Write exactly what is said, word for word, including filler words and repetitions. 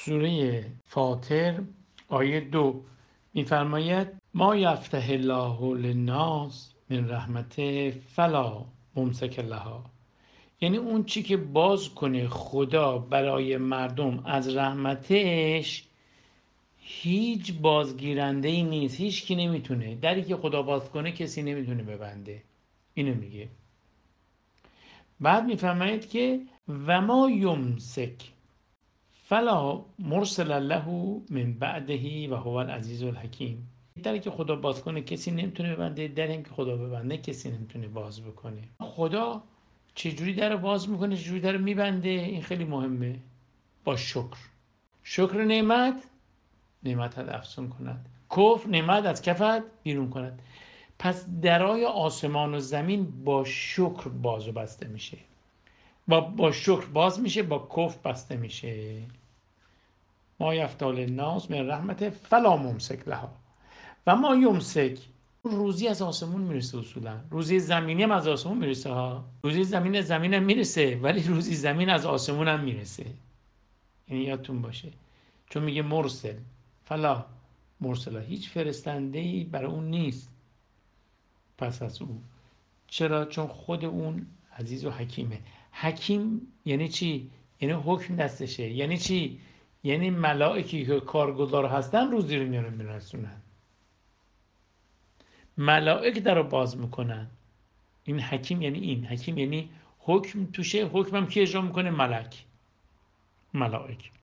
سوره فاطر آیه دو میفرماید ما یفتح الله للناس من رحمته فلا ممسک لها، یعنی اون چی که باز کنه خدا برای مردم از رحمتش هیچ بازگیرنده ای نیست، هیچ کی نمیتونه، دری که خدا باز کنه کسی نمیتونه ببنده. اینو میگه. بعد میفرماید که و ما یمسک فلا مرسل له من بعده و هو العزیز الحکیم. دری که خدا باز کنه کسی نمیتونه ببنده، دری که خدا ببنده کسی نمیتونه باز بکنه. خدا چجوری در باز میکنه، چجوری در میبنده؟ این خیلی مهمه. با شکر. شکر نعمت نعمت افزون کند، کفر نعمت از کفت بیرون کند. پس درای آسمان و زمین با شکر باز و بسته میشه. با, با شکر باز میشه، با کفر بسته میشه. ما یفتح للناس من رحمت فلا ممسک لها و ما یمسک. روزی از آسمون میرسه، اصولا روزی زمینی هم از آسمون میرسه ها. روزی زمین زمین هم میرسه، ولی روزی زمین از آسمون هم میرسه. یعنی یادتون باشه، چون میگه مرسل فلا مرسلا، هیچ فرستنده‌ای برای اون نیست پس از او. چرا؟ چون خود اون عزیز و حکیمه. حکیم یعنی چی؟ یعنی حکم دستشه. یعنی چی؟ یعنی ملائکی که کارگزار هستن روزی رو میارن میرسونن، ملائک در رو باز میکنن. این حکیم یعنی این حکیم یعنی حکم توشه. حکمم کی اجرا میکنه؟ ملک، ملائک.